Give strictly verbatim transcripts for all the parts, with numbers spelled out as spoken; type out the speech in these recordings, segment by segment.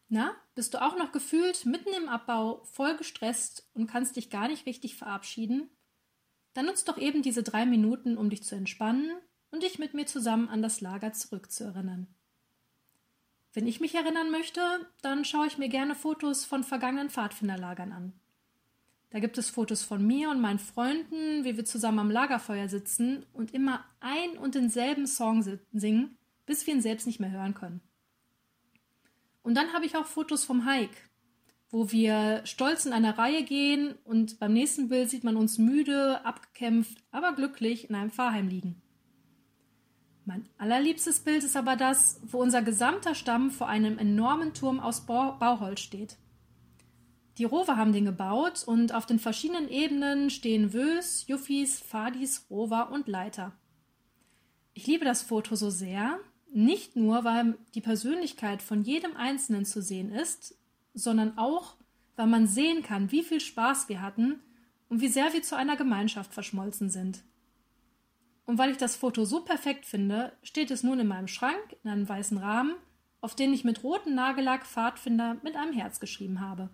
Na, bist du auch noch gefühlt mitten im Abbau, voll gestresst und kannst dich gar nicht richtig verabschieden? Dann nutz doch eben diese drei Minuten, um dich zu entspannen und dich mit mir zusammen an das Lager zurückzuerinnern. Wenn ich mich erinnern möchte, dann schaue ich mir gerne Fotos von vergangenen Pfadfinderlagern an. Da gibt es Fotos von mir und meinen Freunden, wie wir zusammen am Lagerfeuer sitzen und immer ein und denselben Song singen, bis wir ihn selbst nicht mehr hören können. Und dann habe ich auch Fotos vom Hike, wo wir stolz in einer Reihe gehen und beim nächsten Bild sieht man uns müde, abgekämpft, aber glücklich in einem Pfarrheim liegen. Mein allerliebstes Bild ist aber das, wo unser gesamter Stamm vor einem enormen Turm aus Bauholz steht. Die Rover haben den gebaut und auf den verschiedenen Ebenen stehen Wös, Juffis, Fadis, Rover und Leiter. Ich liebe das Foto so sehr, nicht nur, weil die Persönlichkeit von jedem Einzelnen zu sehen ist, sondern auch, weil man sehen kann, wie viel Spaß wir hatten und wie sehr wir zu einer Gemeinschaft verschmolzen sind. Und weil ich das Foto so perfekt finde, steht es nun in meinem Schrank in einem weißen Rahmen, auf den ich mit rotem Nagellack Pfadfinder mit einem Herz geschrieben habe.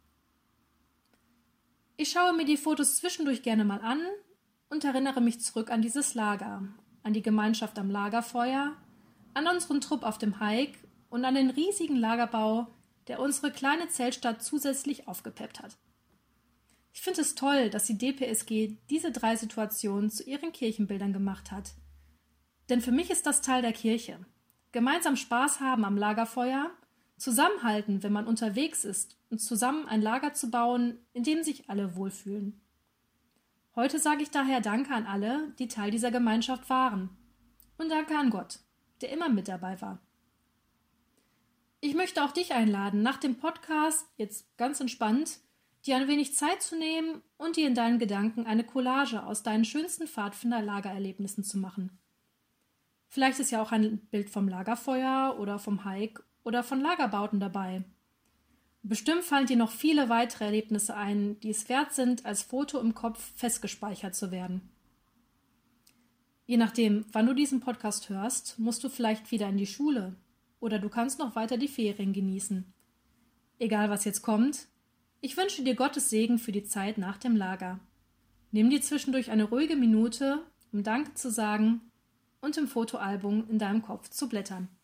Ich schaue mir die Fotos zwischendurch gerne mal an und erinnere mich zurück an dieses Lager, an die Gemeinschaft am Lagerfeuer, an unseren Trupp auf dem Hike und an den riesigen Lagerbau, der unsere kleine Zeltstadt zusätzlich aufgepeppt hat. Ich finde es toll, dass die D P S G diese drei Situationen zu ihren Kirchenbildern gemacht hat. Denn für mich ist das Teil der Kirche. Gemeinsam Spaß haben am Lagerfeuer, zusammenhalten, wenn man unterwegs ist und zusammen ein Lager zu bauen, in dem sich alle wohlfühlen. Heute sage ich daher Danke an alle, die Teil dieser Gemeinschaft waren. Und Danke an Gott, der immer mit dabei war. Ich möchte auch dich einladen, nach dem Podcast, jetzt ganz entspannt, dir ein wenig Zeit zu nehmen und dir in deinen Gedanken eine Collage aus deinen schönsten Pfadfinder-Lagererlebnissen zu machen. Vielleicht ist ja auch ein Bild vom Lagerfeuer oder vom Hike oder von Lagerbauten dabei. Bestimmt fallen dir noch viele weitere Erlebnisse ein, die es wert sind, als Foto im Kopf festgespeichert zu werden. Je nachdem, wann du diesen Podcast hörst, musst du vielleicht wieder in die Schule oder du kannst noch weiter die Ferien genießen. Egal, was jetzt kommt, ich wünsche dir Gottes Segen für die Zeit nach dem Lager. Nimm dir zwischendurch eine ruhige Minute, um Danke zu sagen und im Fotoalbum in deinem Kopf zu blättern.